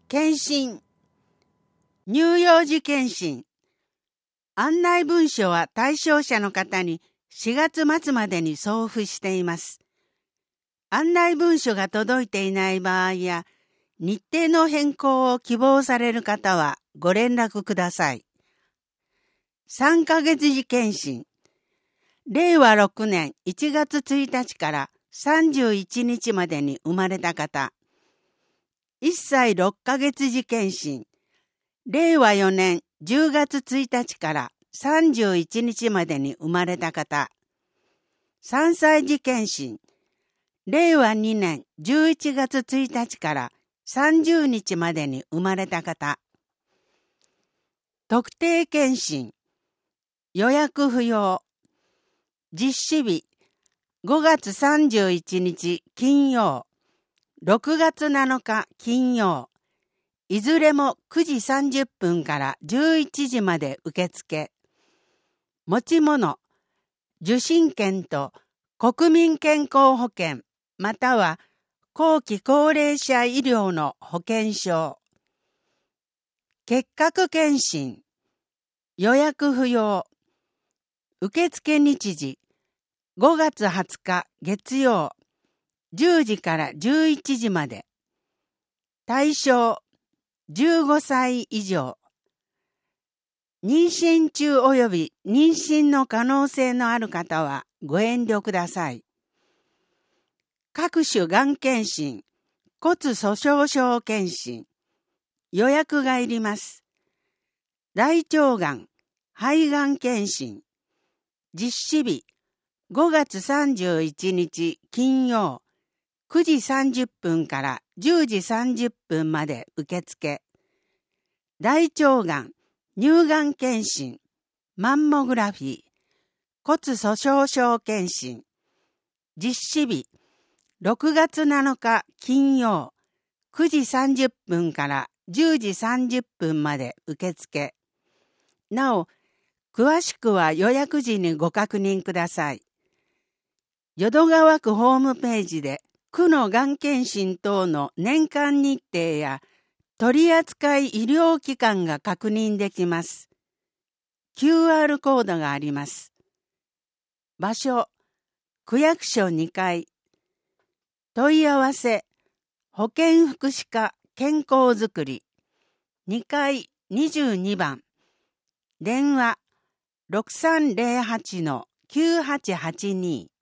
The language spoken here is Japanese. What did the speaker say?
検診、乳幼児検診。案内文書は対象者の方に4月末までに送付しています。案内文書が届いていない場合や、日程の変更を希望される方はご連絡ください。3ヶ月時検診。令和6年1月1日から31日までに生まれた方。1歳6ヶ月時検診。令和4年10月1日から31日までに生まれた方。3歳児検診。令和2年11月1日から30日までに生まれた方。特定検診。予約不要。実施日。5月31日金曜。6月7日金曜。いずれも9時30分から11時まで受付。持ち物、受診券と国民健康保険または後期高齢者医療の保険証。結核検診。予約不要。受付日時。5月20日月曜。10時から11時まで。対象、15歳以上。妊娠中及び妊娠の可能性のある方はご遠慮ください。各種がん検診、骨粗鬆症検診。予約がいります。大腸がん、肺がん検診。実施日、5月31日金曜。9時30分から10時30分まで受付。大腸がん、乳がん検診、マンモグラフィー、骨粗鬆症検診。実施日、6月7日金曜、9時30分から10時30分まで受付。なお、詳しくは予約時にご確認ください。淀川区ホームページで、区のがん検診等の年間日程や取扱医療機関が確認できます。QR コードがあります。場所、区役所2階。問い合わせ、保健福祉課健康づくり。2階22番。電話、6308-9882。